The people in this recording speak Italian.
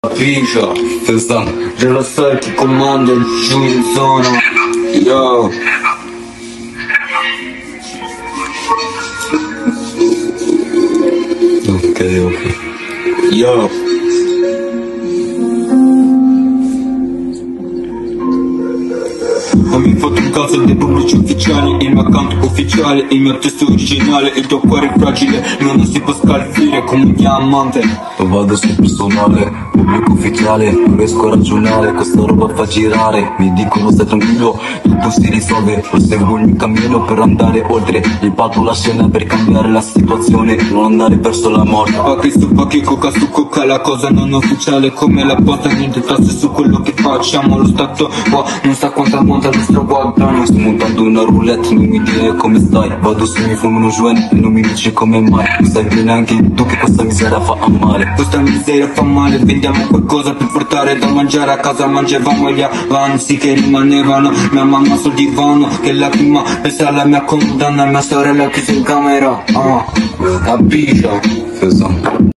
Ficia, già lo sai chi comanda il giù in zona. Yo. Ok. Yo. Non mi foto un caso dei pubblici ufficiali, il mio account ufficiale, il mio testo originale, il tuo cuore è fragile, non si può scalfire come un diamante. Vado sul personale, pubblico ufficiale, non riesco a ragionare, questa roba fa girare. Mi dicono stai tranquillo, tutto si risolve, proseguo il mio cammino per andare oltre. Il palco la scena per cambiare la situazione, non andare verso la morte. Pacchi su pacchi, coca su coca, la cosa non ufficiale come la posta, niente tasse su quello che facciamo. Lo stato qua non sa quanta monta il nostro guadagno. Sto montando una roulette, non mi dire come stai. Vado su mi fumo uno joint e non mi dici come mai. Non sai bene anche tu che questa miseria fa male. Questa miseria fa male, vendiamo qualcosa per portare da mangiare a casa. Mangiavamo gli avanzi che rimanevano, mia mamma sul divano che lacrima pensa alla mia condanna, mia sorella chiusa in camera. A Bigia.